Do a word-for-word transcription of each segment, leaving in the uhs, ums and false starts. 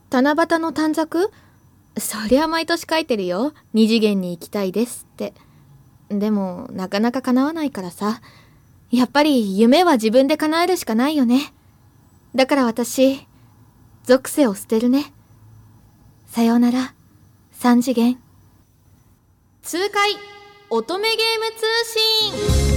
七夕の短冊？そりゃ毎年書いてるよ。二次元に行きたいですって。でもなかなか叶わないからさ。やっぱり夢は自分で叶えるしかないよね。だから私、属性を捨てるね。さようなら、三次元。痛快乙女ゲーム通信。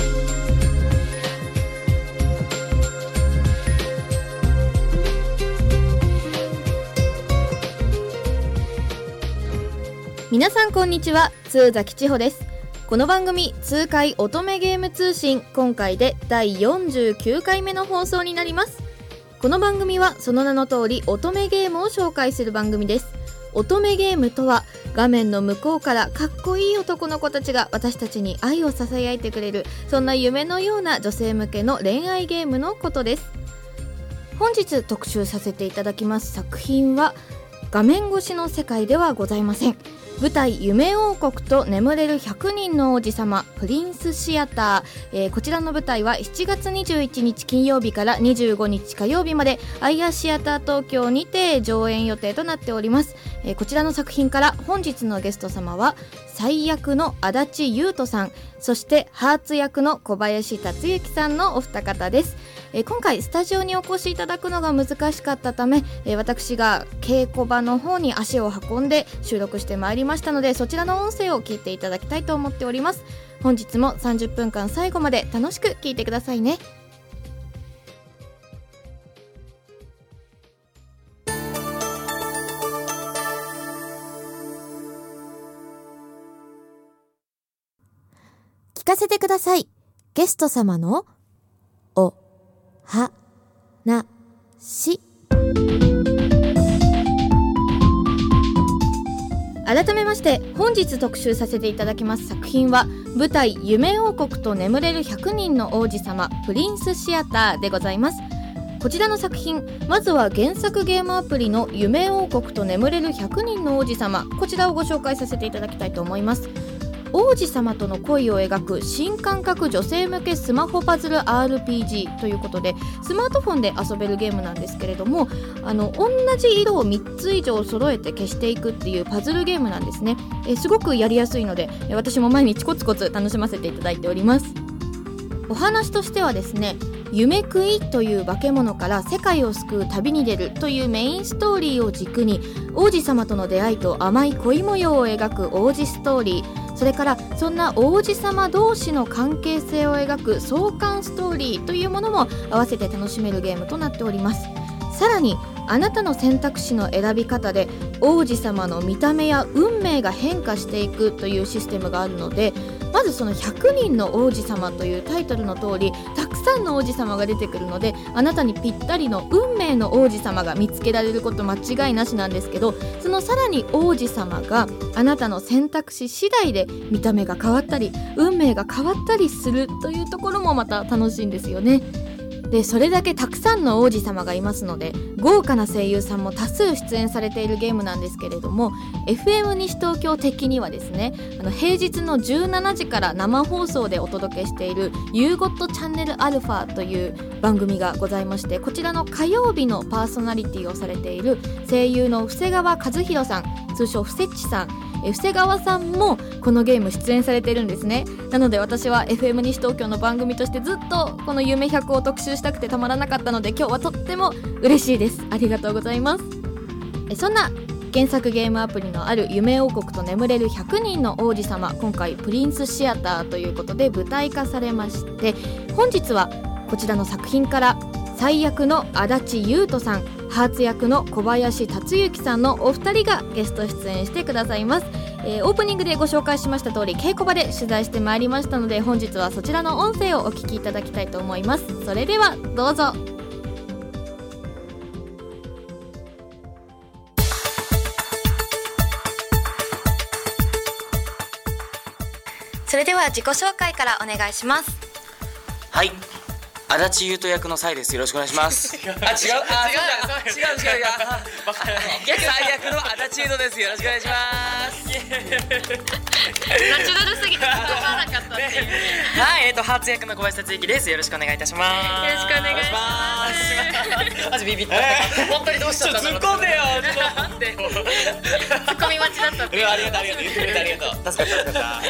皆さんこんにちは、津崎千穂です。この番組痛快乙女ゲーム通信、今回でだいよんじゅうきゅうかいめの放送になります。この番組はその名の通り乙女ゲームを紹介する番組です。乙女ゲームとは、画面の向こうからかっこいい男の子たちが私たちに愛をささやいてくれる、そんな夢のような女性向けの恋愛ゲームのことです。本日特集させていただきます作品は、画面越しの世界ではございません。舞台夢王国と眠れるひゃくにんの王子様プリンスシアター、えー、こちらの舞台はしちがつにじゅういちにち金曜日からにじゅうごにち火曜日までアイアシアター東京にて上演予定となっております。えー、こちらの作品から本日のゲスト様は最役の足立優斗さん、そしてハーツ役の小林達之さんのお二方です。えー、今回スタジオにお越しいただくのが難しかったため、えー、私が稽古場の方に足を運んで収録してまいりましたので、そちらの音声を聞いていただきたいと思っております。本日もさんじゅっぷんかん最後まで楽しく聞いてくださいね。聞かせてください。ゲスト様のおはなし。改めまして本日特集させていただきます作品は、舞台夢王国と眠れるひゃくにんの王子様プリンスシアターでございます。こちらの作品、まずは原作ゲームアプリの夢王国と眠れるひゃくにんの王子様、こちらをご紹介させていただきたいと思います。王子様との恋を描く新感覚女性向けスマホパズル アールピージー ということで、スマートフォンで遊べるゲームなんですけれども、あの同じ色をみっつ以上揃えて消していくっていうパズルゲームなんですね。えすごくやりやすいので、私も毎日コツコツ楽しませていただいております。お話としてはですね、夢食いという化け物から世界を救う旅に出るというメインストーリーを軸に、王子様との出会いと甘い恋模様を描く王子ストーリー、それからそんな王子様同士の関係性を描く相関ストーリーというものも合わせて楽しめるゲームとなっております。さらにあなたの選択肢の選び方で王子様の見た目や運命が変化していくというシステムがあるので、まずそのひゃくにんの王子様というタイトルの通り、たくさんの王子様が出てくるので、あなたにぴったりの運命の王子様が見つけられること間違いなしなんですけど、そのさらに王子様があなたの選択肢次第で見た目が変わったり運命が変わったりするというところもまた楽しいんですよね。でそれだけたくさんの王子様がいますので、豪華な声優さんも多数出演されているゲームなんですけれども、 エフエム 西東京的にはですね、あの平日のじゅうしちじから生放送でお届けしている ユーゴット チャンネルアルファという番組がございまして、こちらの火曜日のパーソナリティをされている声優の布施川和弘さん、通称布施っちさん、え布施川さんもこのゲーム出演されているんですね。なので私は エフエム 西東京の番組としてずっとこの夢ひゃくを特集したくてたまらなかったので、今日はとっても嬉しいです。ありがとうございます。えそんな原作ゲームアプリのある夢王国と眠れるひゃくにんの王子様、今回プリンスシアターということで舞台化されまして、本日はこちらの作品から最役の足立優斗さん、ハーツ役の小林達之さんのお二人がゲスト出演してくださいます。えー、オープニングでご紹介しました通り、稽古場で取材してまいりましたので、本日はそちらの音声をお聞きいただきたいと思います。それではどうぞ。それでは自己紹介からお願いします。 はい、足立優斗役のサイです。よろしくお願いします。あ、違う、あ、違う、違う、違う、違う、最悪の足立優斗です。よろしくお願いします。 ナチュラルすぎて伝わらなかったっていう、ね、 はい、えっとハーツ役の小林達之です。よろしくお願いいたします。 よろしくお願いします。 マジビビった。本当にどうしちゃったんだろう。突っ込んでよ。 ったっていやありがとうありがとう言ってくれてありがとう助かった助かった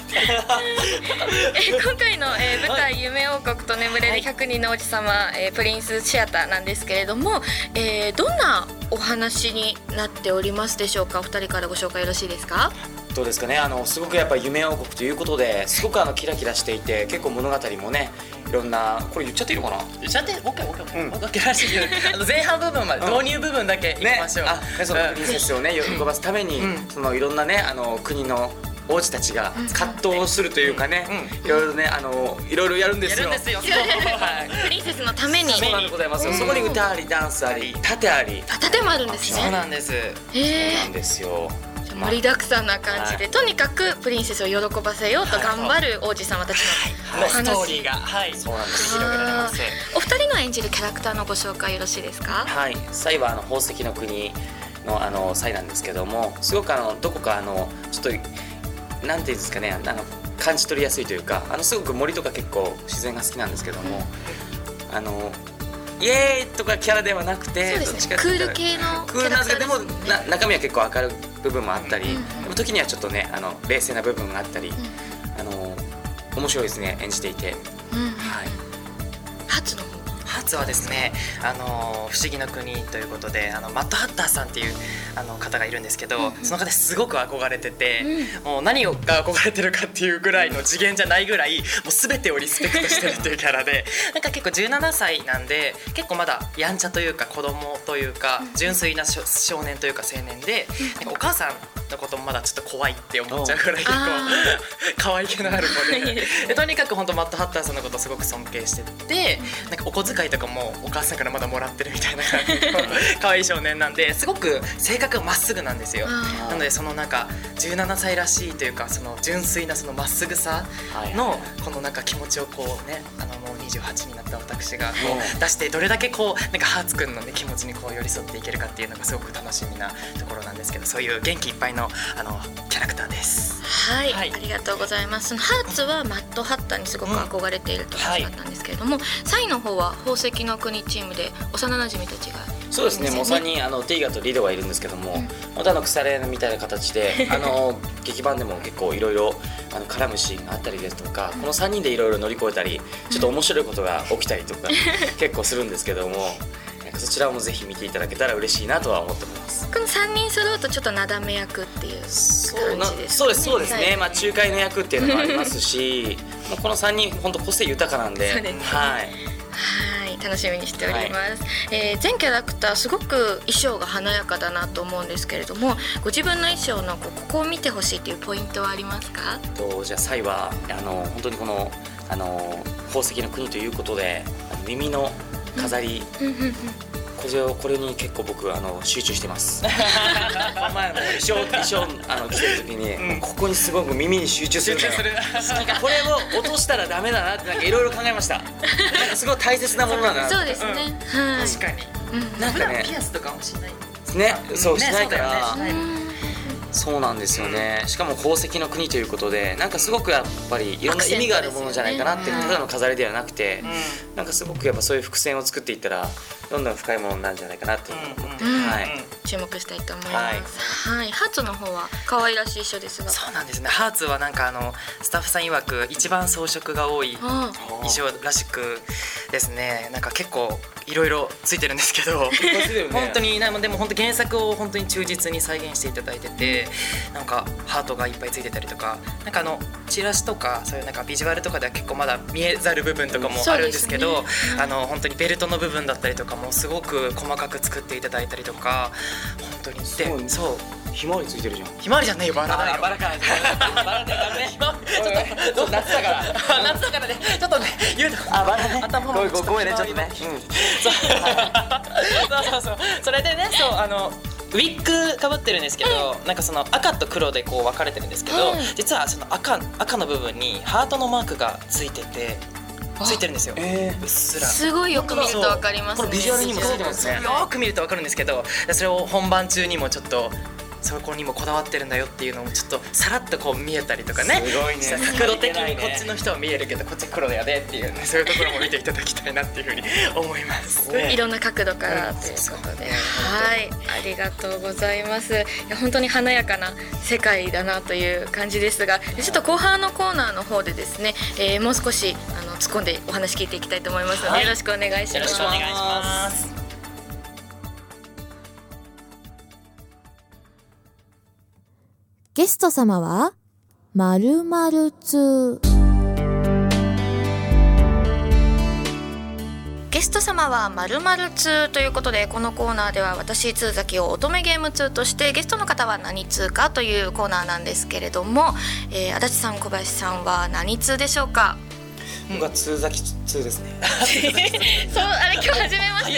え今回の、えー、舞台、はい、夢王国と眠れるひゃくにんの王子様、えー、プリンスシアターなんですけれども、えー、どんなお話になっておりますでしょうか。お二人からご紹介よろしいですか。 どうですかね。あのすごくやっぱり夢王国ということですごくあのキラキラしていて、結構物語もねいろんな、これ言っちゃっていいのかな。 言っちゃって オーケーオーケーオーケーらしいけど、あの前半部分まで、うん、導入部分だけいきましょう、 ね、あそのプリンセスをね喜ばすために、うん、そのいろんなねあの国の王子たちが葛藤するというかね、いろいろねあのいろいろやるんですよ。 やるんですよ。 プリンセスのために。 そうなんでございますよ。そこに歌ありダンスあり盾あり。 盾もあるんですね。 そうなんです。 そうなんですよ。 盛りだくさんな感じで、とにかくプリンセスを喜ばせようと頑張る王子様たちのお話、 ストーリーが、はい、 そうなんです。 広げられます。 お二人の演じるキャラクターのご紹介よろしいですか。 はい、サイはあの宝石の国のあのサイなんですけども、すごくあのどこかあのちょっとなんていうんですかね、あの感じ取りやすいというか、あのすごく森とか結構自然が好きなんですけども、あのイエーイとかキャラではなくて、 そうですね、クール系のクールなんですけど、でもな中身は結構明るい部分もあったり、うん、時にはちょっとねあの冷静な部分があったり、うん、あの面白いですね演じていて、 うん、はい。 ハツの方ハツはですね、あの不思議の国ということで、あのマッドハッターさんっていうあの方がいるんですけど、うん、その方すごく憧れてて、うん、もう何が憧れてるかっていうぐらいの次元じゃないぐらい、もう全てをリスペクトしてるっていうキャラで、なんか結構じゅうななさいなんで結構まだやんちゃというか子供というか純粋な少年というか青年で、なんかお母さんのこともまだちょっと怖いって思っちゃうぐらい結構可愛げのある子で、でとにかく本当マッドハッターさんのことをすごく尊敬してて、なんかお小遣いとかもお母さんからまだもらってるみたいな感じの可愛い少年なんで、すごく性格がまっすぐなんですよ。なのでそのなんかじゅうななさいらしいというか、その純粋なそのまっすぐさのこのなんか気持ちをこうね、あのもうにじゅうはちになった私がこう出して、どれだけこうなんかハーツくんのね気持ちにこう寄り添っていけるかっていうのがすごく楽しみなところなんですけど、そういう元気いっぱいのあのキャラクターです。 はい、はい、ありがとうございます。ハーツはマッドハッターにすごく憧れているという話だったんですけれども、うん、はい、サイの方は宝石の国チームで幼馴染たちが、 そうですね、もうさんにんあのティーガとリドがいるんですけども、また、うん、あの腐れみたいな形であの劇版でも結構いろいろ絡むシーンがあったりですとか、このさんにんでいろいろ乗り越えたり、ちょっと面白いことが起きたりとか結構するんですけども、そちらもぜひ見ていただけたら嬉しいなとは思ってます。 このさんにん揃うとちょっとなだめ役っていう感じですね。 そうですそうですね、まあ、仲介の役っていうのもありますしもうこのさんにん本当個性豊かなんで、 そうですね、 はい、 はい、楽しみにしております、はい。えー、全キャラクターすごく衣装が華やかだなと思うんですけれども、ご自分の衣装のこここを見てほしいというポイントはありますか。 とじゃあサイはあの本当にこのあの宝石の国ということで耳の飾り、うんうんうんうん、これをこれに結構僕あの集中してます。この前の衣装衣装あの着てる時に、うん、ここにすごく耳に集中するから、これを落としたらダメだなってなんかいろいろ考えました。なんかすごい大切なものだな。 そうですね。うん、はい、 確かに。うん、 なんかね、 ピアスとかもしないね、そうしないから。 ね、 そうなんですよね、うん、しかも宝石の国ということで、なんかすごくやっぱりいろんな意味があるものじゃないかなって、ただの飾りではなくて、うん、なんかすごくやっぱそういう伏線を作っていったらどんどん深いものになるんじゃないかなって思って、うん、はい、 注目したいと思います。はい、はい、ハーツの方は可愛らしい衣装ですが。 そうなんですね。ハーツはなんかあのスタッフさん曰く一番装飾が多い衣装らしくですね、なんか結構いろいろついてるんですけど、本当にでも本当原作を本当に忠実に再現していただいてて、なんかハートがいっぱいついてたりとか、なんかあのチラシとかそういうなんかビジュアルとかでは結構まだ見えざる部分とかもあるんですけど、ね、うん、あの本当にベルトの部分だったりとかもすごく細かく作っていただいたりとか、本当にで、そうひまわりついてるじゃん。 ひまわりじゃねえよ、バラだよ。 バラか。バラね、ダメ。ちょっと夏だから。 夏だからね、ちょっとね、言うと。 あ、バラね。 頭もごめんね、ちょっとね。 そうそうそう。それでね、そうあの。ウィッグかぶってるんですけど、なんかその赤と黒でこう分かれてるんですけど、実はその赤赤の部分にハートのマークがついてて。ついてるんですよ、えー、うっすら。 すごいよく見ると分かりますね。 これビジュアルにもついてますね。 よく見ると分かるんですけど、それを本番中にもちょっとそこにもこだわってるんだよっていうのもちょっとさらっとこう見えたりとかね、 すごいね角度的にこっちの人は見えるけどこっち黒だよねっていうね、そういうところも見ていただきたいなっていうふうに思います。 いろんな角度からということで、はい、ありがとうございます。いや本当に華やかな世界だなという感じですが、ちょっと後半のコーナーの方でですね、えー、もう少しあの突っ込んでお話聞いていきたいと思いますので、はい、よろしくお願いします。 よろしくお願いします。 ゲスト様は〇〇通。ゲスト様は〇〇通ということで、このコーナーでは私通崎を乙女ゲーム通として、ゲストの方は何通かというコーナーなんですけれども、えー、足立さん小林さんは何通でしょうか？ 僕は通崎通ですね。 そう、あれ今日初めまして。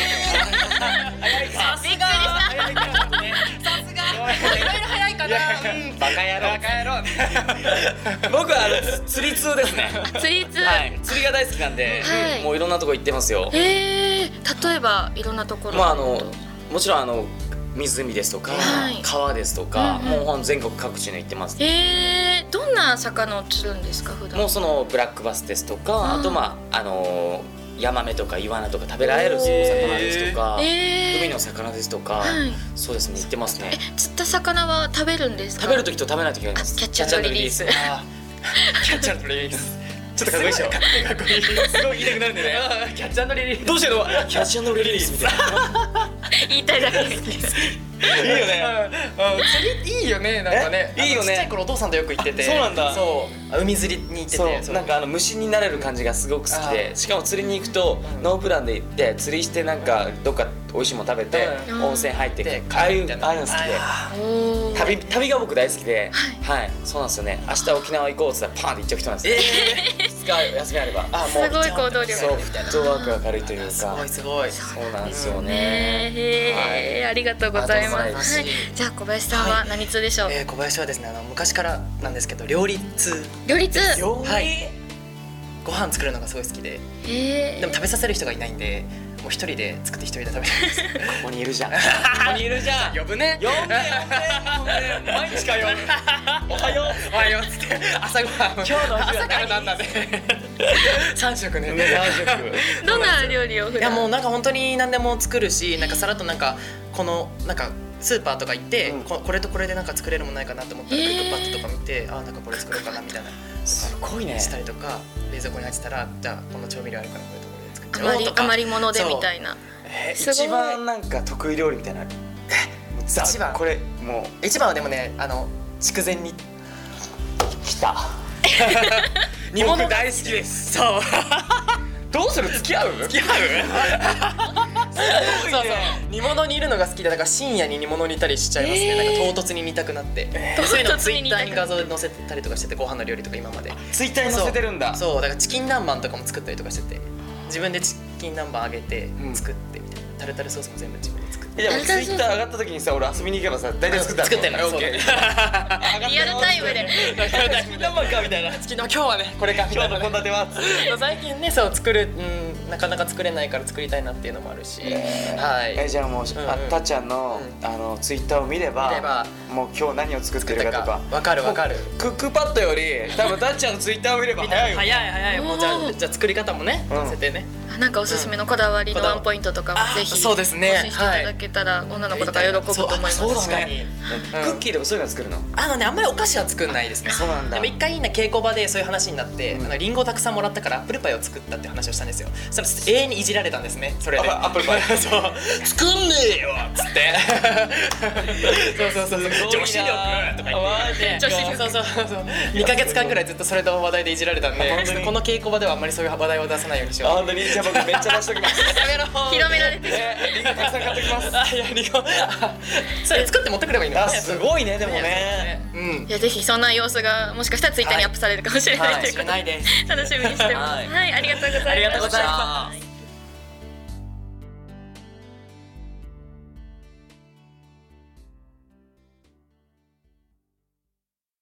さすが。さすが。いろいろ早いかな。 バカ野郎。バカ野郎。僕はあの釣り通ですね。 釣り通。 はい。釣りが大好きなんで、 はい、 もういろんなとこ行ってますよ。 へえ。例えばいろんなところ。 まああのもちろんあの湖ですとか、はい、川ですとか、うんうん、もうほん全国各地に行ってます。 へえ。どんな魚を釣るんですか普段？ もうそのブラックバスですとか、あとまああのー、ヤマメとかイワナとか食べられるお魚ですとか、海の魚ですとか、はい、そうですね行ってますね。 え、釣った魚は食べるんですか？ 食べる時と食べない時があります。 キャッチ&リリース。 キャッチ&リリース。ちょっとかっこいいでしょ。かっこいい。すごい言いたくなるんでね。キャッチ&リリース。 どうしての？キャッチ&リリースみたいな。 言いたいだけ。 いいよね。 釣りいいよね、なんかね。 いいよね。 ちっちゃい頃お父さんとよく行ってて。 そうなんだ。 そう。海釣りに行ってて。 そう。なんかあの虫になれる感じがすごく好きで、しかも釣りに行くとノープランで行って釣りしてなんかどっか美味しいもの食べて温泉入ってああいうああいうの好きで。旅旅が僕大好きで、はい、そうなんですよね。明日沖縄行こうって言ったらパンって行っちゃう人なんですよ。ええ。使う休みあれば。 あ、もうすごい行動力。 そう、フットワークが軽いというか。 すごいすごい。 そうなんですよね。 へえ、ありがとうございます。じゃあ小林さんは何通でしょう？ えー、小林はですね、あの昔からなんですけど料理通。 料理通。 はい。ご飯作るのがすごい好きで。でも食べさせる人がいないんで、もう一人で作って一人で食べてます。 ここにいるじゃん。ここにいるじゃん。 呼ぶね。 呼んで呼んで。毎日かよ。おはよう。 おはようっつって朝ごはん。今日の朝からなんだね。三食ね。 三食。どんな料理を普段？ いやもうなんか本当に何でも作るし、なんかさらっとなんかこのなんかスーパーとか行って、うん、こ, これとこれでなんか作れるもんないかなと思ったらクックパッドとか見て、あ、なんかこれ作ろうかなみたいなすごいねしたりとか、冷蔵庫に入ってたらじゃあこの調味料あるからこれとこれで作っちゃおうとか、余り物でみたいな。 えー、一番なんか得意料理みたいな。 一番これもう一番はでもね、あの筑前煮きた。 煮物大好きです。そう。 どうする？付き合う？ 付き合う？そうそう。煮物にいるのが好きで、だから深夜に煮物にいたりしちゃいますね。なんか唐突に煮たくなって。そういうのツイッターに画像で載せたりとかしてて、ご飯の料理とか今まで。 ツイッターに載せてるんだ。 そう、だからチキン南蛮とかも作ったりとかしてて、自分でチキン南蛮揚げて作ってみたいな。タルタルソースも全部自分で作って。 いや、ツイッター上がった時にさ、俺遊びに行けばさ、大体作ったの。 作ってんの。 リアルタイムで。 チキン南蛮かみたいな。 チキンの今日はねこれかみたいな。 今日の献立は。 最近ね、そう作る、うん、なかなか作れないから作りたいなっていうのもあるし。はい。 え、じゃあもうたっちゃんのあのツイッターを見れば、もう今日何を作ってるかとかわかるわかる。 クックパッドより多分たっちゃんのツイッターを見れば早いよ。 早い早い。もうじゃあじゃあ作り方もね載せてね。 なんかおすすめのこだわりのワンポイントとかもぜひそうですね、 教えていただけたら女の子とか喜ぶと思います。 そうだね。クッキーとかそういうの作るの？ あのね、あんまりお菓子は作んないですね。 そうなんだ。 でも一回ね、稽古場でそういう話になって、あのリンゴをたくさんもらったからアップルパイを作ったっていう話をしたんですよ。そしたら永遠にいじられたんですね。それでアップルパイそう作んねえよっつってそうそうそうそう女子力とか言って女子力そうそうそうにかげつかんぐらいずっとそれの話題でいじられたんで、この稽古場ではあんまりそういう話題を出さないようにしよう。 本当に。じゃあ僕めっちゃ出しときます。 広められてる。 リンゴたくさん買ってきます。 あ、いやリンゴそれ作って持ってくればいいんだ。 あ、すごいね。でもね。 うん。いやぜひそんな様子がもしかしたらツイッターにアップされるかもしれないということで楽しみにしてます。はい、ありがとうございました。